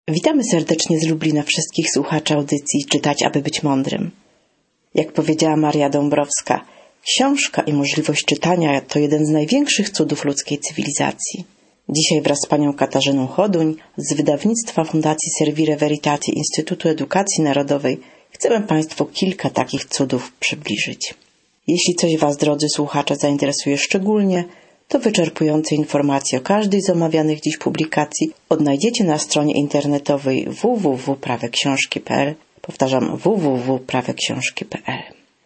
Witamy serdecznie z Lublina wszystkich słuchaczy audycji Czytać, aby być mądrym. Jak powiedziała Maria Dąbrowska, książka i możliwość czytania to jeden z największych cudów ludzkiej cywilizacji. Dzisiaj wraz z panią Katarzyną Choduń z wydawnictwa Fundacji Servire Veritate Instytutu Edukacji Narodowej chcemy państwu kilka takich cudów przybliżyć. Jeśli coś was, drodzy słuchacze, zainteresuje szczególnie, to wyczerpujące informacje o każdej z omawianych dziś publikacji odnajdziecie na stronie internetowej www.praweksiążki.pl. Powtarzam, www.praweksiążki.pl.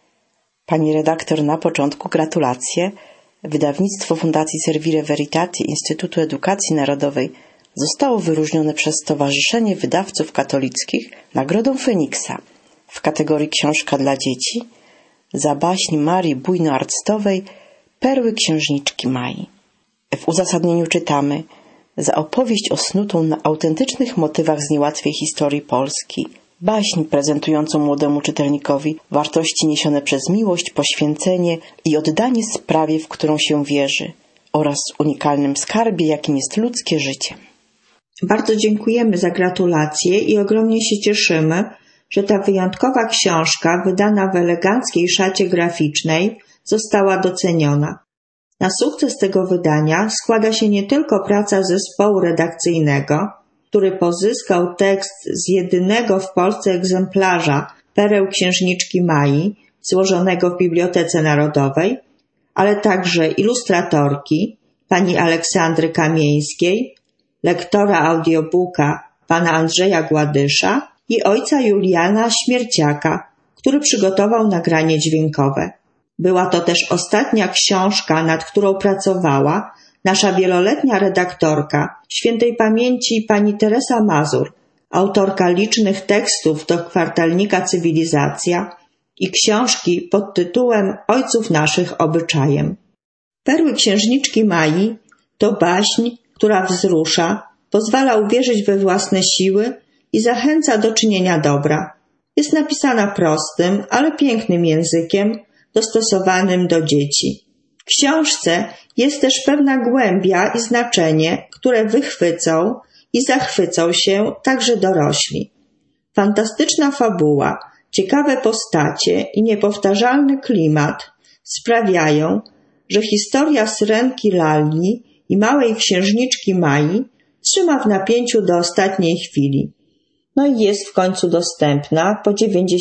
Pani redaktor, na początku gratulacje. Wydawnictwo Fundacji Servire Veritate Instytutu Edukacji Narodowej zostało wyróżnione przez Stowarzyszenie Wydawców Katolickich Nagrodą Feniksa w kategorii Książka dla dzieci za baśń Marii Bujno-Arctowej Perły księżniczki Mai. W uzasadnieniu czytamy: za opowieść osnutą na autentycznych motywach z niełatwej historii Polski, baśń prezentującą młodemu czytelnikowi wartości niesione przez miłość, poświęcenie i oddanie sprawie, w którą się wierzy, oraz unikalnym skarbie, jakim jest ludzkie życie. Bardzo dziękujemy za gratulacje i ogromnie się cieszymy, że ta wyjątkowa książka, wydana w eleganckiej szacie graficznej, została doceniona. Na sukces tego wydania składa się nie tylko praca zespołu redakcyjnego, który pozyskał tekst z jedynego w Polsce egzemplarza Pereł księżniczki Mai, złożonego w Bibliotece Narodowej, ale także ilustratorki pani Aleksandry Kamieńskiej, lektora audiobooka pana Andrzeja Gładysza i ojca Juliana Śmierciaka, który przygotował nagranie dźwiękowe. Była to też ostatnia książka, nad którą pracowała nasza wieloletnia redaktorka, świętej pamięci pani Teresa Mazur, autorka licznych tekstów do kwartalnika Cywilizacja i książki pod tytułem Ojców naszych obyczajem. Perły księżniczki Mai to baśń, która wzrusza, pozwala uwierzyć we własne siły i zachęca do czynienia dobra. Jest napisana prostym, ale pięknym językiem, dostosowanym do dzieci. W książce jest też pewna głębia i znaczenie, które wychwycą i zachwycą się także dorośli. Fantastyczna fabuła, ciekawe postacie i niepowtarzalny klimat sprawiają, że historia Syrenki Lalli i małej księżniczki Mai trzyma w napięciu do ostatniej chwili. No i jest w końcu dostępna po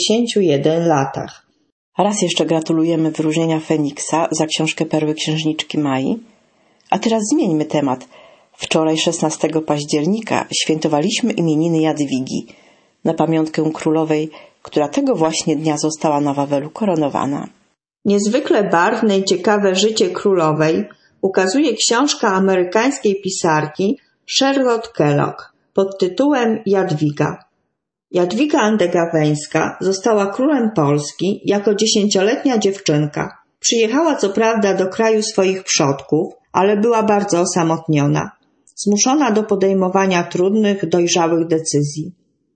91 latach. Raz jeszcze gratulujemy wyróżnienia Feniksa za książkę Perły księżniczki Mai. A teraz zmieńmy temat. Wczoraj, 16 października, świętowaliśmy imieniny Jadwigi, na pamiątkę królowej, która tego właśnie dnia została na Wawelu koronowana. Niezwykle barwne i ciekawe życie królowej ukazuje książka amerykańskiej pisarki Charlotte Kellogg pod tytułem Jadwiga. Jadwiga Andegaweńska została królem Polski jako 10-letnia dziewczynka. Przyjechała co prawda do kraju swoich przodków, ale była bardzo osamotniona, zmuszona do podejmowania trudnych, dojrzałych decyzji.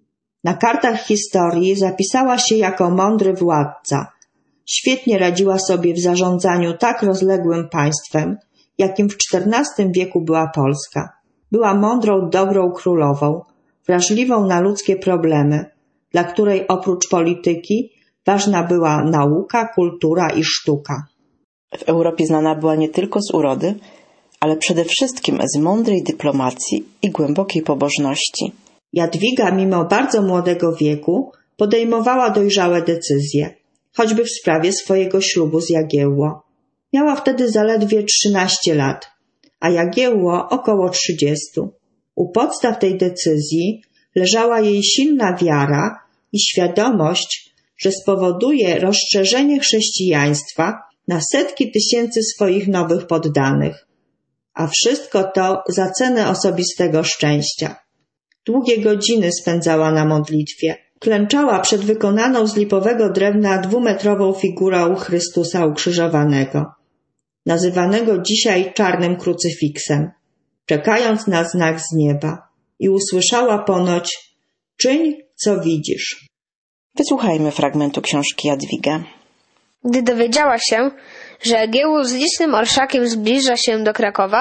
Na kartach historii zapisała się jako mądry władca. Świetnie radziła sobie w zarządzaniu tak rozległym państwem, jakim w XIV wieku była Polska. Była mądrą, dobrą królową, wrażliwą na ludzkie problemy, dla której oprócz polityki ważna była nauka, kultura i sztuka. W Europie znana była nie tylko z urody, ale przede wszystkim z mądrej dyplomacji i głębokiej pobożności. Jadwiga mimo bardzo młodego wieku podejmowała dojrzałe decyzje, choćby w sprawie swojego ślubu z Jagiełło. Miała wtedy zaledwie 13 lat, a Jagiełło około 30. U podstaw tej decyzji leżała jej silna wiara i świadomość, że spowoduje rozszerzenie chrześcijaństwa na setki tysięcy swoich nowych poddanych. A wszystko to za cenę osobistego szczęścia. Długie godziny spędzała na modlitwie. Klęczała przed wykonaną z lipowego drewna 2-metrową figurą Chrystusa ukrzyżowanego, nazywanego dzisiaj czarnym krucyfiksem, czekając na znak z nieba, i usłyszała ponoć: czyń, co widzisz. Wysłuchajmy fragmentu książki Jadwiga. Gdy dowiedziała się, że Jagiełło z licznym orszakiem zbliża się do Krakowa,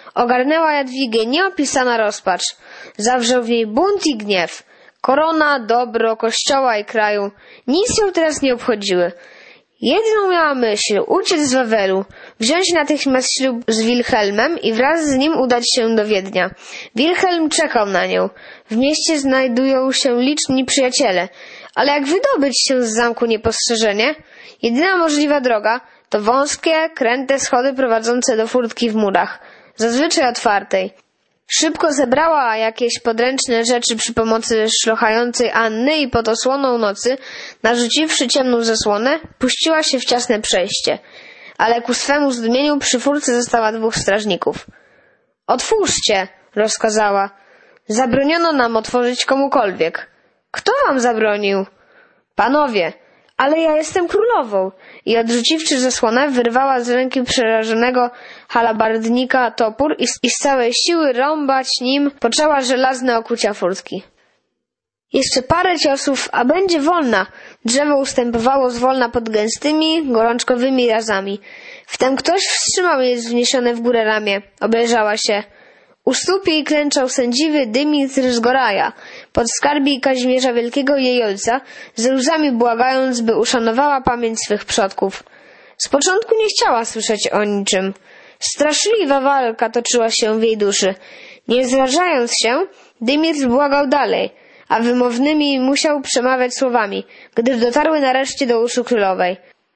Ogarnęła Jadwigę nieopisana rozpacz. Zawrzał w niej bunt i gniew. Korona, dobro, kościoła i kraju nic ją teraz nie obchodziły. Jedyną miała myśl uciec z Wawelu, wziąć natychmiast ślub z Wilhelmem i wraz z nim udać się do Wiednia. Wilhelm czekał na nią. W mieście znajdują się liczni przyjaciele, ale jak wydobyć się z zamku niepostrzeżenie? Jedyna możliwa droga to wąskie, kręte schody prowadzące do furtki w murach, zazwyczaj otwartej. Szybko zebrała jakieś podręczne rzeczy przy pomocy szlochającej Anny i pod osłoną nocy, narzuciwszy ciemną zasłonę, puściła się w ciasne przejście. Ale ku swemu zdumieniu przy furtce została 2 strażników. Otwórzcie, rozkazała. Zabroniono nam otworzyć komukolwiek. Kto wam zabronił? Panowie, ale ja jestem królową. I odrzuciwszy zasłonę, wyrwała z ręki przerażonego halabardnika topór i z całej siły rąbać nim poczęła żelazne okucia furtki. Jeszcze parę ciosów, a będzie wolna. Drzewo ustępowało zwolna pod gęstymi, gorączkowymi razami. Wtem ktoś wstrzymał jej wzniesione w górę ramię. Obejrzała się. U stóp jej klęczał sędziwy Dymitr z Goraja, podskarbi Kazimierza Wielkiego i jej ojca, ze łzami błagając, by uszanowała pamięć swych przodków. Z początku nie chciała słyszeć o niczym. Straszliwa walka toczyła się w jej duszy. Nie zrażając się, Dymitr błagał dalej, a wymownymi musiał przemawiać słowami, gdyż dotarły nareszcie do uszu królowej.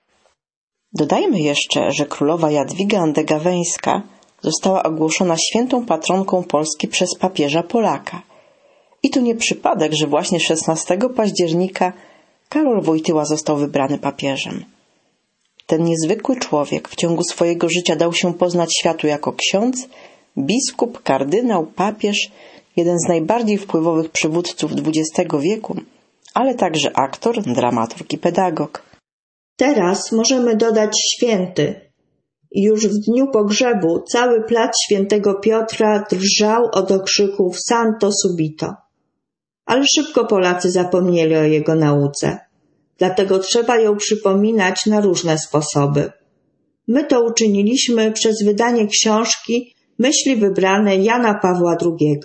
Dodajmy jeszcze, że królowa Jadwiga Andegaweńska została ogłoszona świętą patronką Polski przez papieża Polaka. I to nie przypadek, że właśnie 16 października Karol Wojtyła został wybrany papieżem. Ten niezwykły człowiek w ciągu swojego życia dał się poznać światu jako ksiądz, biskup, kardynał, papież, jeden z najbardziej wpływowych przywódców XX wieku, ale także aktor, dramaturg i pedagog. Teraz możemy dodać święty. I już w dniu pogrzebu cały plac Świętego Piotra drżał od okrzyków Santo Subito. Ale szybko Polacy zapomnieli o jego nauce. Dlatego trzeba ją przypominać na różne sposoby. My to uczyniliśmy przez wydanie książki Myśli wybrane Jana Pawła II.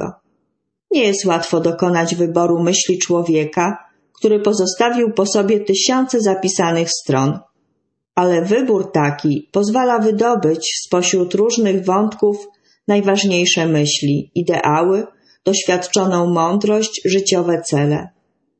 Nie jest łatwo dokonać wyboru myśli człowieka, który pozostawił po sobie tysiące zapisanych stron. Ale wybór taki pozwala wydobyć spośród różnych wątków najważniejsze myśli, ideały, doświadczoną mądrość, życiowe cele.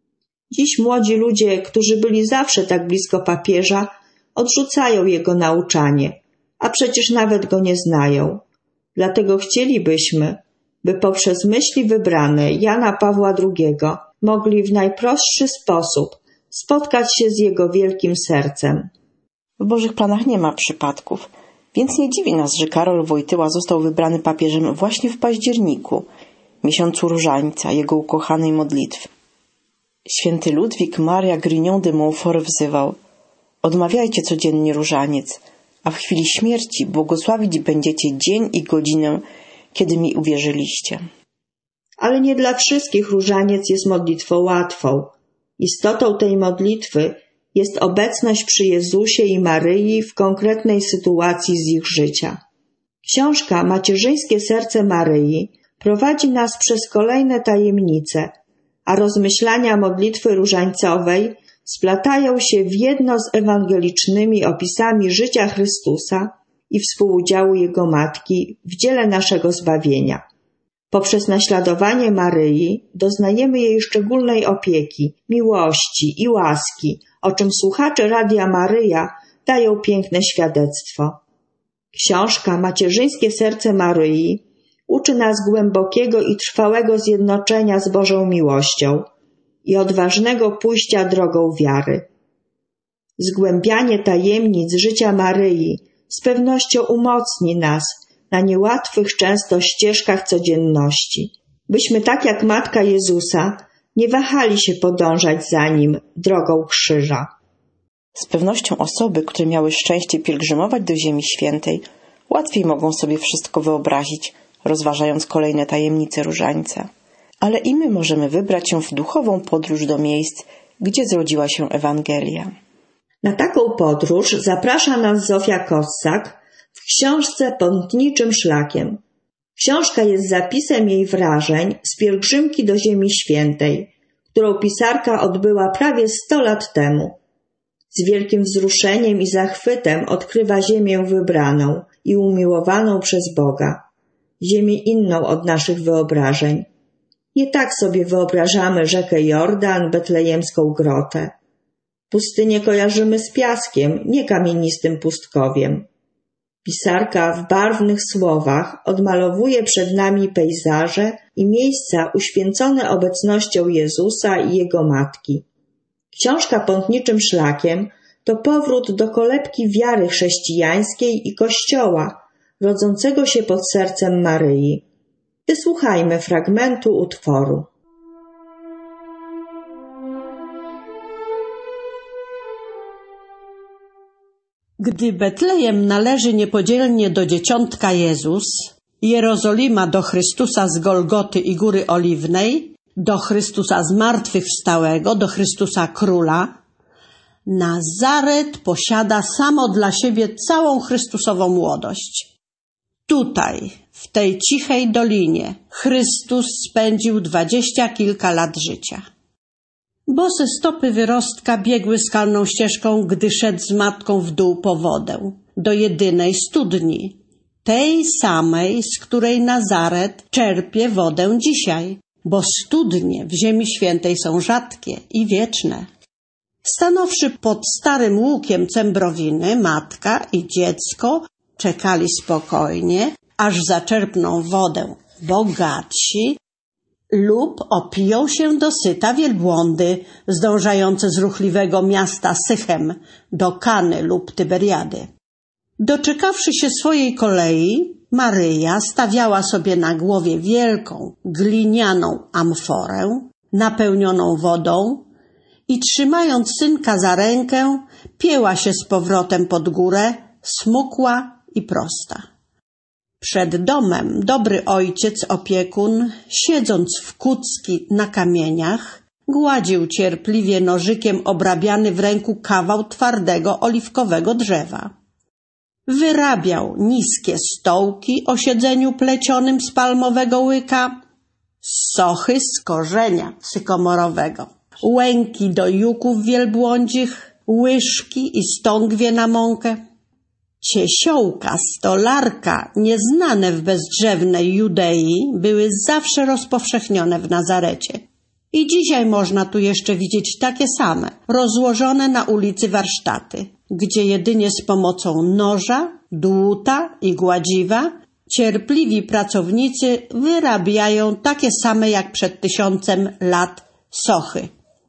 Dziś młodzi ludzie, którzy byli zawsze tak blisko papieża, odrzucają jego nauczanie, a przecież nawet go nie znają. Dlatego chcielibyśmy, by poprzez myśli wybrane Jana Pawła II mogli w najprostszy sposób spotkać się z jego wielkim sercem. W Bożych planach nie ma przypadków, więc nie dziwi nas, że Karol Wojtyła został wybrany papieżem właśnie w październiku, miesiącu Różańca, jego ukochanej modlitwy. Święty Ludwik Maria Grignon de Montfort wzywał: odmawiajcie codziennie różaniec, a w chwili śmierci błogosławić będziecie dzień i godzinę, kiedy mi uwierzyliście. Ale nie dla wszystkich różaniec jest modlitwą łatwą. Istotą tej modlitwy jest obecność przy Jezusie i Maryi w konkretnej sytuacji z ich życia. Książka Macierzyńskie serce Maryi prowadzi nas przez kolejne tajemnice, a rozmyślania modlitwy różańcowej splatają się w jedno z ewangelicznymi opisami życia Chrystusa i współudziału Jego Matki w dziele naszego zbawienia. Poprzez naśladowanie Maryi doznajemy jej szczególnej opieki, miłości i łaski, o czym słuchacze Radia Maryja dają piękne świadectwo. Książka Macierzyńskie serce Maryi uczy nas głębokiego i trwałego zjednoczenia z Bożą miłością i odważnego pójścia drogą wiary. Zgłębianie tajemnic życia Maryi z pewnością umocni nas na niełatwych często ścieżkach codzienności, byśmy tak jak Matka Jezusa nie wahali się podążać za Nim drogą krzyża. Z pewnością osoby, które miały szczęście pielgrzymować do Ziemi Świętej, łatwiej mogą sobie wszystko wyobrazić, rozważając kolejne tajemnice różańca. Ale i my możemy wybrać się w duchową podróż do miejsc, gdzie zrodziła się Ewangelia. Na taką podróż zaprasza nas Zofia Kossak w książce Pątniczym szlakiem. Książka jest zapisem jej wrażeń z pielgrzymki do Ziemi Świętej, którą pisarka odbyła prawie 100 lat temu. Z wielkim wzruszeniem i zachwytem odkrywa ziemię wybraną i umiłowaną przez Boga. Ziemię inną od naszych wyobrażeń. Nie tak sobie wyobrażamy rzekę Jordan, betlejemską grotę. Pustynię kojarzymy z piaskiem, nie kamienistym pustkowiem. Pisarka w barwnych słowach odmalowuje przed nami pejzaże i miejsca uświęcone obecnością Jezusa i Jego Matki. Książka Pątniczym Szlakiem to powrót do kolebki wiary chrześcijańskiej i Kościoła, rodzącego się pod sercem Maryi. Wysłuchajmy fragmentu utworu. Gdy Betlejem należy niepodzielnie do Dzieciątka Jezus, Jerozolima do Chrystusa z Golgoty i Góry Oliwnej, do Chrystusa zmartwychwstałego, do Chrystusa Króla, Nazaret posiada samo dla siebie całą Chrystusową młodość. Tutaj, w tej cichej dolinie, Chrystus spędził 20 kilka lat życia. Bose stopy wyrostka biegły skalną ścieżką, gdy szedł z matką w dół po wodę, do jedynej studni, tej samej, z której Nazaret czerpie wodę dzisiaj, bo studnie w Ziemi Świętej są rzadkie i wieczne. Stanowszy pod starym łukiem Cembrowiny, matka i dziecko czekali spokojnie, aż zaczerpną wodę bogatsi lub opiją się dosyta wielbłądy zdążające z ruchliwego miasta Sychem do Kany lub Tyberiady. Doczekawszy się swojej kolei, Maryja stawiała sobie na głowie wielką, glinianą amforę napełnioną wodą i trzymając synka za rękę, pięła się z powrotem pod górę, smukła i prosta. Przed domem dobry ojciec opiekun, siedząc w kucki na kamieniach, gładził cierpliwie nożykiem obrabiany w ręku kawał twardego oliwkowego drzewa. Wyrabiał niskie stołki o siedzeniu plecionym z palmowego łyka, sochy z korzenia sykomorowego, łęki do juków wielbłądzich, łyżki i stągwie na mąkę. Ciesiołka, stolarka, nieznane w bezdrzewnej Judei, były zawsze rozpowszechnione w Nazarecie. I dzisiaj można tu jeszcze widzieć takie same, rozłożone na ulicy warsztaty, gdzie jedynie z pomocą noża, dłuta i gładziwa cierpliwi pracownicy wyrabiają takie same jak przed 1000 lat sochy.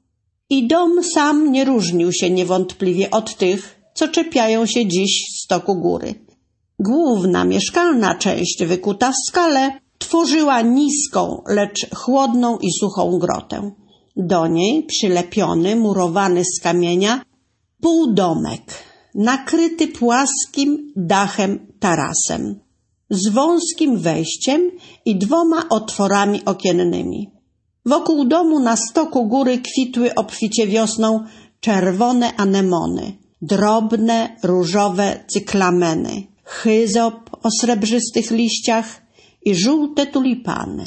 I dom sam nie różnił się niewątpliwie od tych, co czepiają się dziś stoku góry. Główna mieszkalna część wykuta w skale tworzyła niską, lecz chłodną i suchą grotę. Do niej przylepiony, murowany z kamienia półdomek, nakryty płaskim dachem tarasem, z wąskim wejściem i 2 otworami okiennymi. Wokół domu na stoku góry kwitły obficie wiosną czerwone anemony, drobne, różowe cyklameny, chyzop o srebrzystych liściach i żółte tulipany.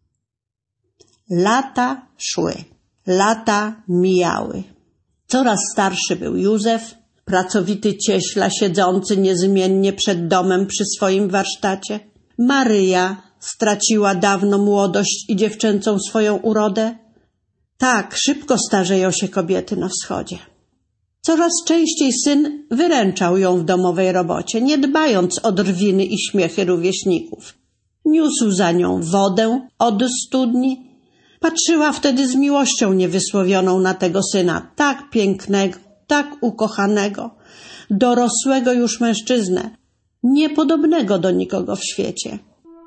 Lata szły, lata mijały. Coraz starszy był Józef, pracowity cieśla siedzący niezmiennie przed domem przy swoim warsztacie. Maryja straciła dawno młodość i dziewczęcą swoją urodę. Tak szybko starzeją się kobiety na wschodzie. Coraz częściej syn wyręczał ją w domowej robocie, nie dbając o drwiny i śmiechy rówieśników. Niósł za nią wodę od studni. Patrzyła wtedy z miłością niewysłowioną na tego syna, tak pięknego, tak ukochanego, dorosłego już mężczyznę, niepodobnego do nikogo w świecie.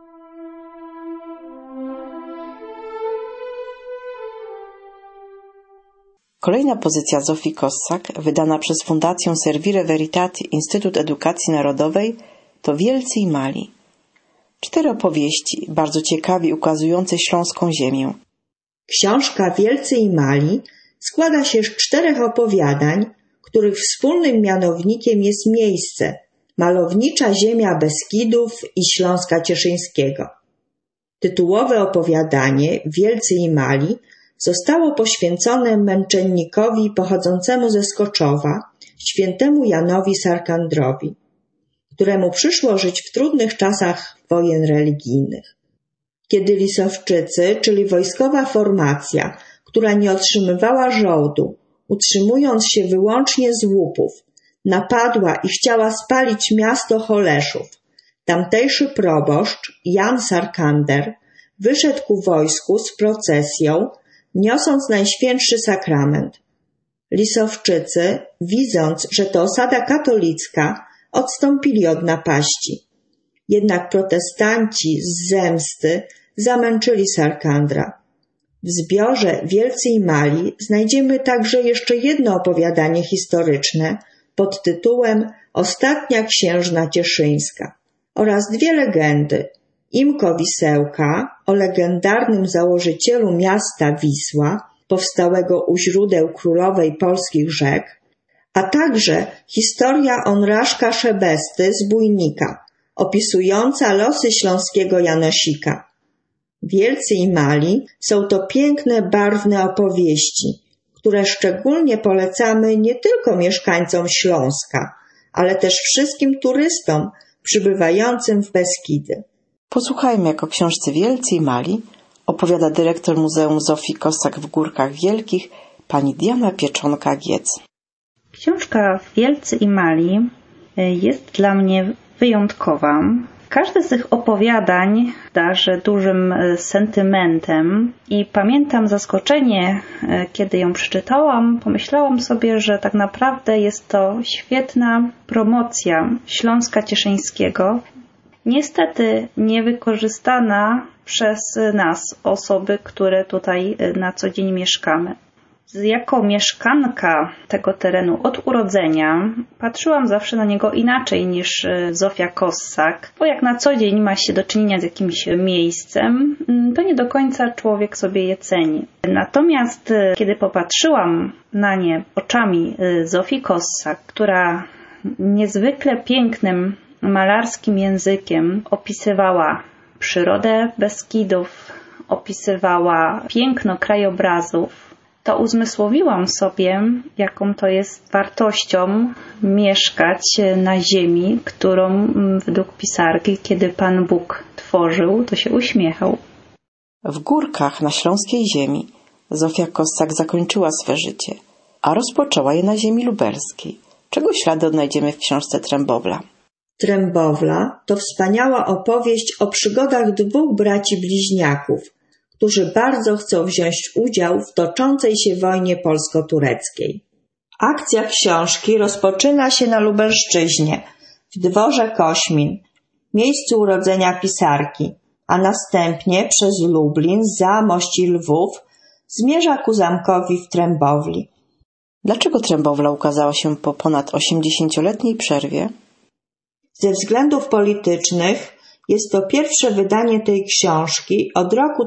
Kolejna pozycja Zofii Kossak, wydana przez Fundację Servire Veritate Instytut Edukacji Narodowej, to Wielcy i Mali. 4 opowieści, bardzo ciekawie ukazujące śląską ziemię. Książka Wielcy i Mali składa się z 4 opowiadań, których wspólnym mianownikiem jest miejsce, malownicza ziemia Beskidów i Śląska Cieszyńskiego. Tytułowe opowiadanie Wielcy i Mali zostało poświęcone męczennikowi pochodzącemu ze Skoczowa, świętemu Janowi Sarkandrowi, któremu przyszło żyć w trudnych czasach wojen religijnych. Kiedy Lisowczycy, czyli wojskowa formacja, która nie otrzymywała żołdu, utrzymując się wyłącznie z łupów, napadła i chciała spalić miasto Holeszów, tamtejszy proboszcz Jan Sarkander wyszedł ku wojsku z procesją, niosąc najświętszy sakrament. Lisowczycy, widząc, że to osada katolicka, odstąpili od napaści. Jednak protestanci z zemsty zamęczyli Sarkandra. W zbiorze Wielcy i Mali znajdziemy także jeszcze jedno opowiadanie historyczne pod tytułem Ostatnia księżna cieszyńska oraz dwie legendy. Imko Wisełka o legendarnym założycielu miasta Wisła, powstałego u źródeł królowej polskich rzek, a także historia Onraszka Szebesty z Bujnika, opisująca losy śląskiego Janosika. Wielcy i Mali są to piękne, barwne opowieści, które szczególnie polecamy nie tylko mieszkańcom Śląska, ale też wszystkim turystom przybywającym w Beskidy. Posłuchajmy, jak o książce Wielcy i Mali opowiada dyrektor Muzeum Zofii Kossak w Górkach Wielkich, pani Diana Pieczonka-Giec. Książka Wielcy i Mali jest dla mnie wyjątkowa. Każde z tych opowiadań darzy dużym sentymentem i pamiętam zaskoczenie, kiedy ją przeczytałam. Pomyślałam sobie, że tak naprawdę jest to świetna promocja Śląska Cieszyńskiego. Niestety niewykorzystana przez nas, osoby, które tutaj na co dzień mieszkamy. Jako mieszkanka tego terenu od urodzenia patrzyłam zawsze na niego inaczej niż Zofia Kossak, bo jak na co dzień ma się do czynienia z jakimś miejscem, to nie do końca człowiek sobie je ceni. Natomiast kiedy popatrzyłam na nie oczami Zofii Kossak, która niezwykle pięknym malarskim językiem opisywała przyrodę Beskidów, opisywała piękno krajobrazów, to uzmysłowiłam sobie, jaką to jest wartością mieszkać na ziemi, którą według pisarki, kiedy Pan Bóg tworzył, to się uśmiechał. W Górkach na śląskiej ziemi Zofia Kossak zakończyła swe życie, a rozpoczęła je na ziemi lubelskiej, czego ślady odnajdziemy w książce Trębowla. Trębowla to wspaniała opowieść o przygodach dwóch braci bliźniaków, którzy bardzo chcą wziąć udział w toczącej się wojnie polsko-tureckiej. Akcja książki rozpoczyna się na Lubelszczyźnie, w dworze Kośmin, miejscu urodzenia pisarki, a następnie przez Lublin, Zamość i Lwów zmierza ku zamkowi w Trębowli. Dlaczego Trębowla ukazała się po ponad 80-letniej przerwie? Ze względów politycznych jest to pierwsze wydanie tej książki od roku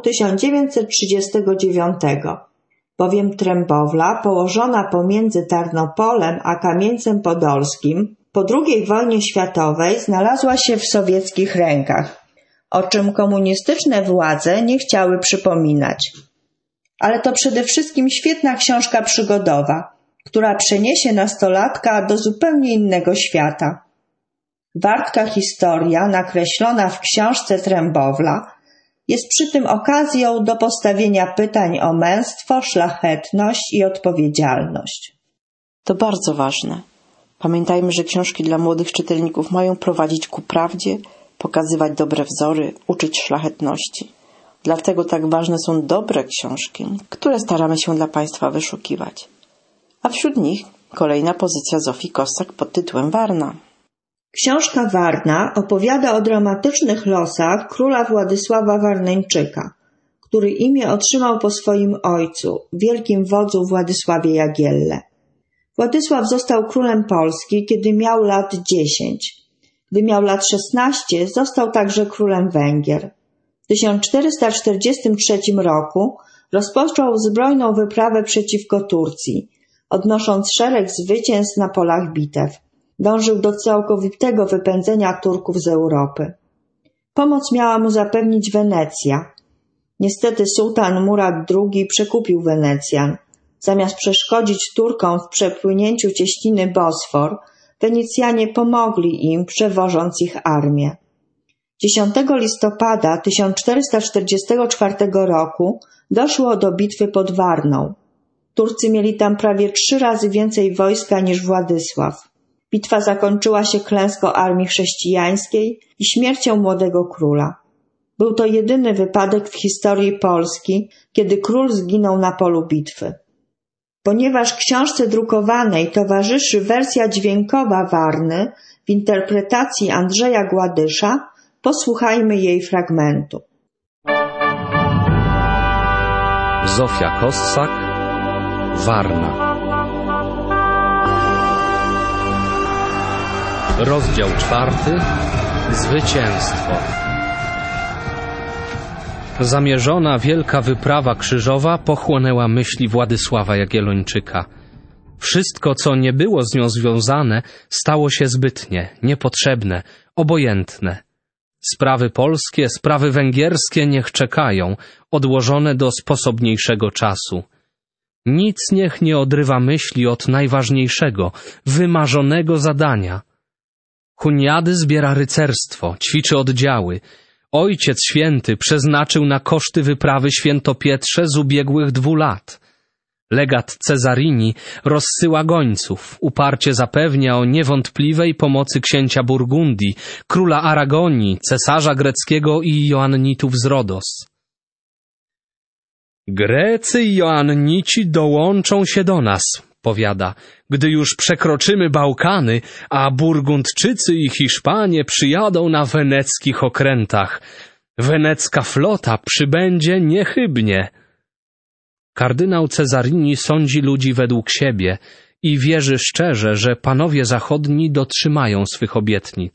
1939, bowiem Trębowla, położona pomiędzy Tarnopolem a Kamieńcem Podolskim, po II wojnie światowej znalazła się w sowieckich rękach, o czym komunistyczne władze nie chciały przypominać. Ale to przede wszystkim świetna książka przygodowa, która przeniesie nastolatka do zupełnie innego świata. Wartka historia, nakreślona w książce Trębowla, jest przy tym okazją do postawienia pytań o męstwo, szlachetność i odpowiedzialność. To bardzo ważne. Pamiętajmy, że książki dla młodych czytelników mają prowadzić ku prawdzie, pokazywać dobre wzory, uczyć szlachetności. Dlatego tak ważne są dobre książki, które staramy się dla Państwa wyszukiwać. A wśród nich kolejna pozycja Zofii Kossak pod tytułem Warna. Książka Warna opowiada o dramatycznych losach króla Władysława Warneńczyka, który imię otrzymał po swoim ojcu, wielkim wodzu Władysławie Jagielle. Władysław został królem Polski, kiedy miał lat 10. Gdy miał lat 16, został także królem Węgier. W 1443 roku rozpoczął zbrojną wyprawę przeciwko Turcji, odnosząc szereg zwycięstw na polach bitew. Dążył do całkowitego wypędzenia Turków z Europy. Pomoc miała mu zapewnić Wenecja. Niestety sułtan Murad II przekupił Wenecjan. Zamiast przeszkodzić Turkom w przepłynięciu cieśniny Bosfor, Wenecjanie pomogli im, przewożąc ich armię. 10 listopada 1444 roku doszło do bitwy pod Warną. Turcy mieli tam prawie 3 razy więcej wojska niż Władysław. Bitwa zakończyła się klęską armii chrześcijańskiej i śmiercią młodego króla. Był to jedyny wypadek w historii Polski, kiedy król zginął na polu bitwy. Ponieważ książce drukowanej towarzyszy wersja dźwiękowa Warny w interpretacji Andrzeja Gładysza, posłuchajmy jej fragmentu. Zofia Kossak, Warna. Rozdział 4. Zwycięstwo. Zamierzona wielka wyprawa krzyżowa pochłonęła myśli Władysława Jagiellończyka. Wszystko, co nie było z nią związane, stało się zbytnie, niepotrzebne, obojętne. Sprawy polskie, sprawy węgierskie niech czekają, odłożone do sposobniejszego czasu. Nic niech nie odrywa myśli od najważniejszego, wymarzonego zadania. Huniady zbiera rycerstwo, ćwiczy oddziały. Ojciec Święty przeznaczył na koszty wyprawy Świętopietrze z ubiegłych 2 lat. Legat Cesarini rozsyła gońców, uparcie zapewnia o niewątpliwej pomocy księcia Burgundii, króla Aragonii, cesarza greckiego i Joannitów z Rodos. Grecy i Joannici dołączą się do nas, powiada, gdy już przekroczymy Bałkany, a Burgundczycy i Hiszpanie przyjadą na weneckich okrętach. Wenecka flota przybędzie niechybnie. Kardynał Cesarini sądzi ludzi według siebie i wierzy szczerze, że panowie zachodni dotrzymają swych obietnic.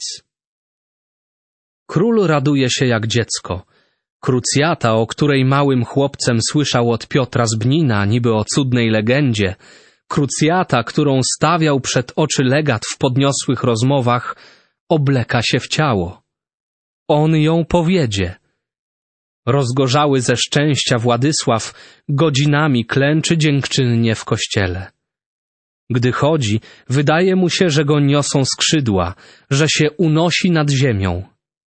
Król raduje się jak dziecko. Krucjata, o której małym chłopcem słyszał od Piotra z Bnina, niby o cudnej legendzie, krucjata, którą stawiał przed oczy legat w podniosłych rozmowach, obleka się w ciało. On ją powiedzie. Rozgorzały ze szczęścia Władysław godzinami klęczy dziękczynnie w kościele. Gdy chodzi, wydaje mu się, że go niosą skrzydła, że się unosi nad ziemią.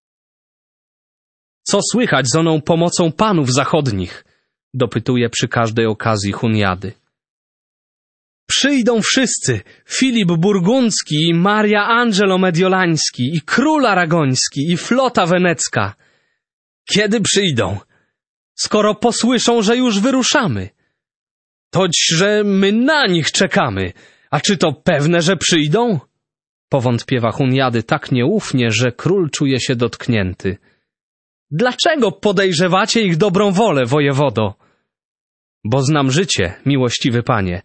Co słychać z oną pomocą panów zachodnich? Dopytuje przy każdej okazji Huniady. Przyjdą wszyscy, Filip Burgundzki i Maria Angelo Mediolański i król aragoński i flota wenecka. Kiedy przyjdą? Skoro posłyszą, że już wyruszamy. Toć, że my na nich czekamy. A czy to pewne, że przyjdą? Powątpiewa Huniady tak nieufnie, że król czuje się dotknięty. Dlaczego podejrzewacie ich dobrą wolę, wojewodo? Bo znam życie, miłościwy panie.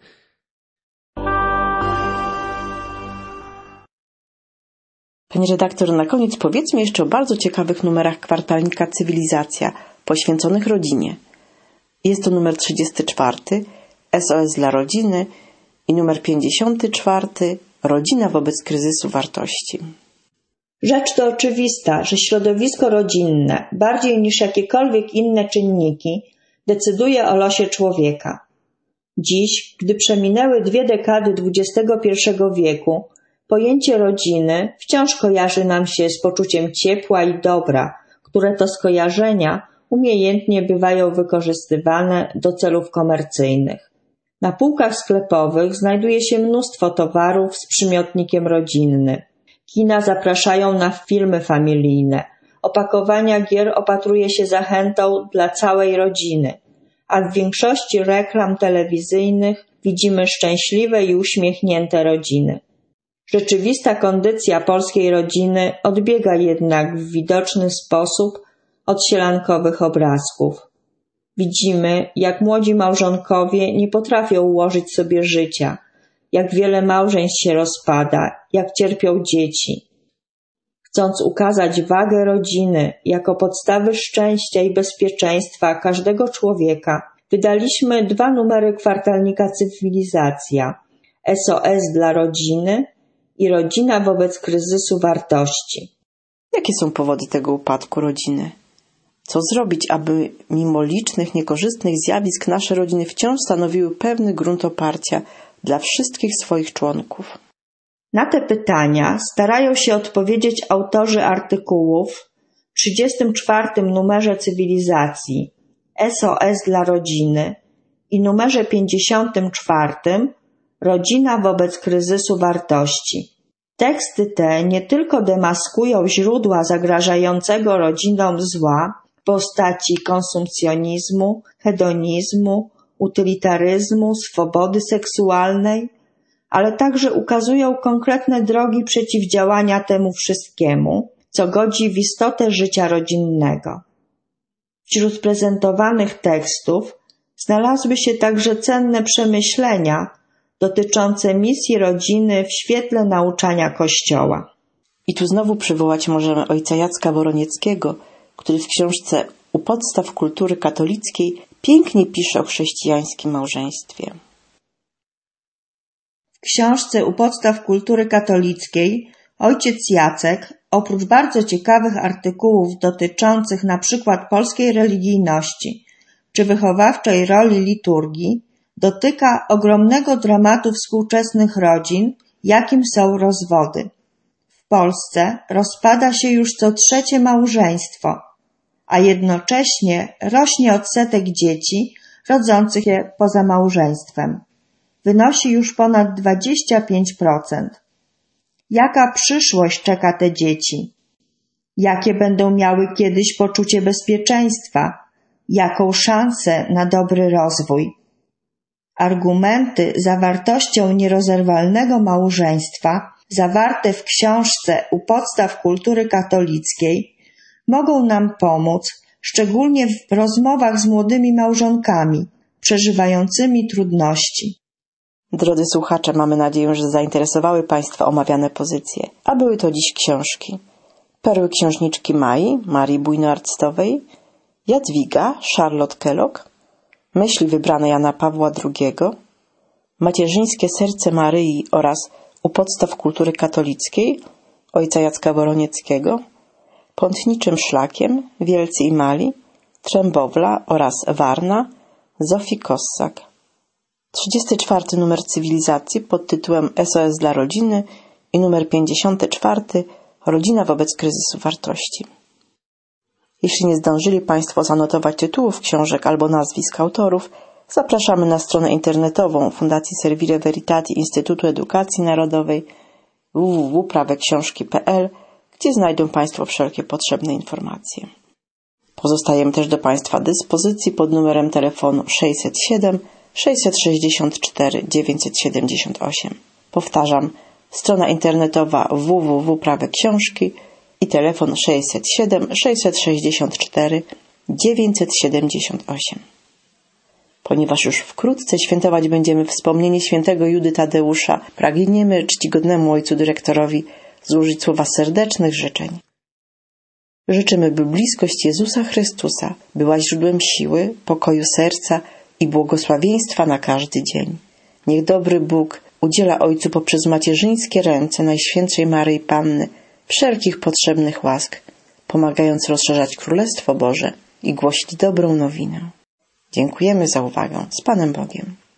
Panie redaktor, na koniec powiedzmy jeszcze o bardzo ciekawych numerach kwartalnika Cywilizacja, poświęconych rodzinie. Jest to numer 34, SOS dla rodziny i numer 54, Rodzina wobec kryzysu wartości. Rzecz to oczywista, że środowisko rodzinne, bardziej niż jakiekolwiek inne czynniki, decyduje o losie człowieka. Dziś, gdy przeminęły 2 dekady XXI wieku, pojęcie rodziny wciąż kojarzy nam się z poczuciem ciepła i dobra, które to skojarzenia umiejętnie bywają wykorzystywane do celów komercyjnych. Na półkach sklepowych znajduje się mnóstwo towarów z przymiotnikiem rodzinny. Kina zapraszają na filmy familijne. Opakowania gier opatruje się zachętą dla całej rodziny, a w większości reklam telewizyjnych widzimy szczęśliwe i uśmiechnięte rodziny. Rzeczywista kondycja polskiej rodziny odbiega jednak w widoczny sposób od sielankowych obrazków. Widzimy, jak młodzi małżonkowie nie potrafią ułożyć sobie życia, jak wiele małżeństw się rozpada, jak cierpią dzieci. Chcąc ukazać wagę rodziny jako podstawy szczęścia i bezpieczeństwa każdego człowieka, wydaliśmy 2 numery kwartalnika Cywilizacja, SOS dla rodziny i Rodzina wobec kryzysu wartości. Jakie są powody tego upadku rodziny? Co zrobić, aby mimo licznych niekorzystnych zjawisk nasze rodziny wciąż stanowiły pewny grunt oparcia dla wszystkich swoich członków? Na te pytania starają się odpowiedzieć autorzy artykułów w 34. numerze Cywilizacji SOS dla rodziny i numerze 54 Rodzina wobec kryzysu wartości. Teksty te nie tylko demaskują źródła zagrażającego rodzinom zła w postaci konsumpcjonizmu, hedonizmu, utylitaryzmu, swobody seksualnej, ale także ukazują konkretne drogi przeciwdziałania temu wszystkiemu, co godzi w istotę życia rodzinnego. Wśród prezentowanych tekstów znalazły się także cenne przemyślenia dotyczące misji rodziny w świetle nauczania Kościoła. I tu znowu przywołać możemy ojca Jacka Woronieckiego, który w książce U podstaw kultury katolickiej pięknie pisze o chrześcijańskim małżeństwie. W książce U podstaw kultury katolickiej ojciec Jacek, oprócz bardzo ciekawych artykułów dotyczących np. polskiej religijności czy wychowawczej roli liturgii, dotyka ogromnego dramatu współczesnych rodzin, jakim są rozwody. W Polsce rozpada się już co trzecie małżeństwo, a jednocześnie rośnie odsetek dzieci rodzących się poza małżeństwem. Wynosi już ponad 25%. Jaka przyszłość czeka te dzieci? Jakie będą miały kiedyś poczucie bezpieczeństwa? Jaką szansę na dobry rozwój? Argumenty za wartością nierozerwalnego małżeństwa zawarte w książce U podstaw kultury katolickiej mogą nam pomóc, szczególnie w rozmowach z młodymi małżonkami przeżywającymi trudności. Drodzy słuchacze, mamy nadzieję, że zainteresowały Państwa omawiane pozycje, a były to dziś książki: Perły księżniczki Marii Bujno-Arctowej, Jadwiga, Charlotte Kellogg, Myśli wybrane Jana Pawła II, Macierzyńskie serce Maryi oraz U podstaw kultury katolickiej ojca Jacka Woronieckiego, Pątniczym szlakiem Wielcy i Mali, Trzębowla oraz Warna Zofii Kossak. 34. numer Cywilizacji pod tytułem SOS dla rodziny i numer 54 Rodzina wobec kryzysu wartości. Jeśli nie zdążyli Państwo zanotować tytułów książek albo nazwisk autorów, zapraszamy na stronę internetową Fundacji Servire Veritati Instytutu Edukacji Narodowej www.praweksiążki.pl, gdzie znajdą Państwo wszelkie potrzebne informacje. Pozostajemy też do Państwa dyspozycji pod numerem telefonu 607 664 978. Powtarzam, strona internetowa www.praweksiążki i telefon 607 664 978. Ponieważ już wkrótce świętować będziemy wspomnienie świętego Judy Tadeusza, pragniemy czcigodnemu ojcu dyrektorowi złożyć słowa serdecznych życzeń. Życzymy, by bliskość Jezusa Chrystusa była źródłem siły, pokoju serca i błogosławieństwa na każdy dzień. Niech dobry Bóg udziela Ojcu poprzez macierzyńskie ręce Najświętszej Maryi Panny wszelkich potrzebnych łask, pomagając rozszerzać Królestwo Boże i głosić dobrą nowinę. Dziękujemy za uwagę. Z Panem Bogiem.